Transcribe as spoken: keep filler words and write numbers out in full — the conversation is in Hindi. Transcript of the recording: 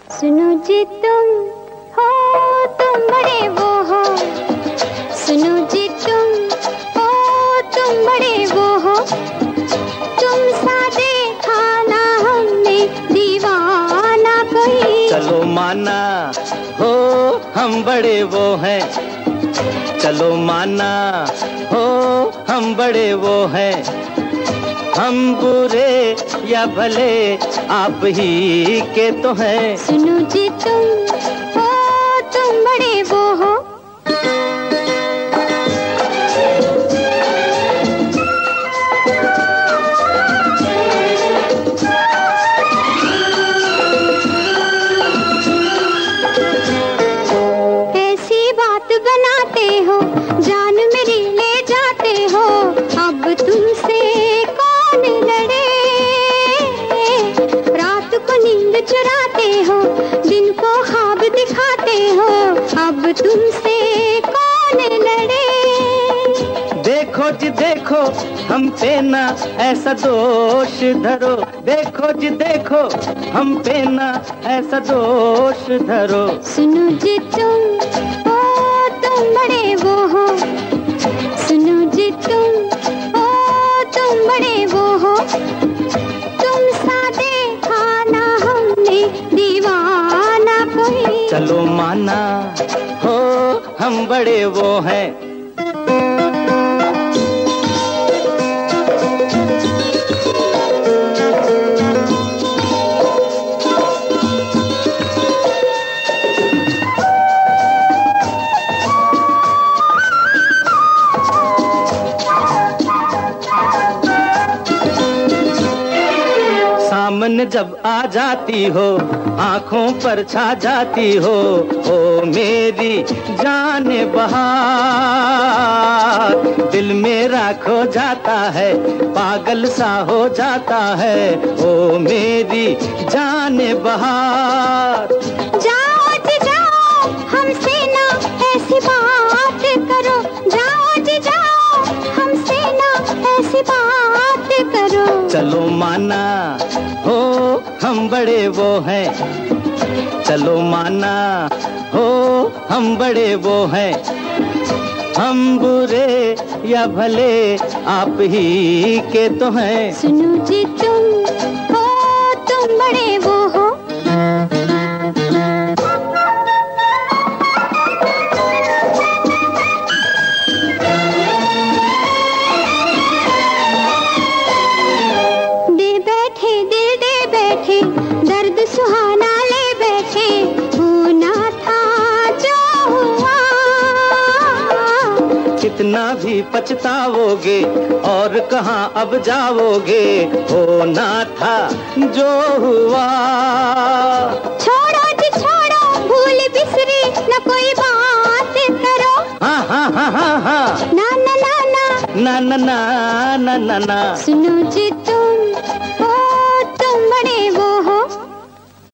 सुनो जी तुम हो, तुम बड़े वो हो। सुनो जी तुम हो, तुम बड़े वो हो। तुम सा देखा ना हमने दीवाना कोई। चलो माना हो हम बड़े वो हैं, चलो माना हो हम बड़े वो हैं। हम बुरे या भले आप ही के तो हैं। सुनो जी तुम हो, तुम बड़े वो हो। ऐसी बात बनाते हो, जान मेरी ले जाते हो। अब तुमसे कौन लड़े, रात को नींद चुराते हो, दिन को ख्वाब दिखाते हो। अब तुमसे कौन लड़े। देखो जी देखो हम पे ना ऐसा दोष धरो, देखो जी देखो हम पे ना ऐसा दोष धरो। सुनो जी तुम हो, तुम बड़े वो हो। सुनो जी तुम हो, तुम बड़े वो हो। तुम सा देखा ना हमने दीवाना कोई। चलो माना हो हम बड़े वो हैं। सामने जब आ जाती हो, आंखों पर छा जाती हो। ओ मेरी जाने बहार, दिल मेरा खो जाता है, पागल सा हो जाता है। ओ मेरी जाने बहार। जाओ जी जाओ हमसे ना ऐसी बात करो। जाओ जी जाओ हमसे ना ऐसी बात करो। चलो माना हो हम बड़े वो हैं, चलो माना हो हम बड़े वो हैं। हम बुरे या भले आप ही के तो हैं। सुनो जी तुम हो, तुम बड़े वो हो। दे बैठे दिल दे बैठे, दर्द सुहाना ले बैठे। होना था जो हुआ। कितना भी पछताओगे और कहाँ अब जाओगे। होना था जो हुआ। छोड़ो जी छोड़ो भूल बिसरी न कोई बात करो। हाँ हाँ हाँ हाँ हाँ ना ना ना ना ना ना ना ना ना ना। सुनो जी